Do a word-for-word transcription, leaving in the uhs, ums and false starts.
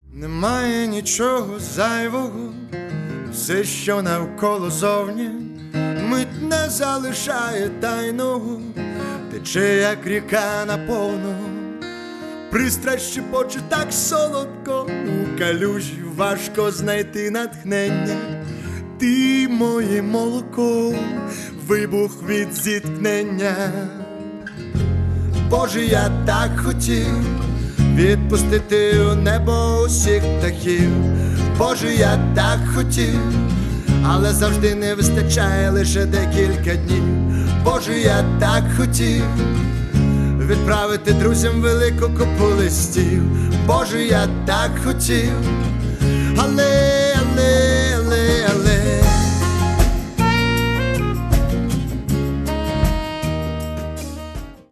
Немає нічого зайвого, все, що навколо зовні, мить не залишає тайного, тече, як ріка наповну. Пристрасть шепоче так солодко, у калюжі важко знайти натхнення. Ти моє молоко, вибух від зіткнення. Боже, я так хотів відпустити у небо усіх птахів. Боже, я так хотів, але завжди не вистачає лише декілька днів. Боже, я так хотів відправити друзям велику купу листів. Боже, я так хотів, але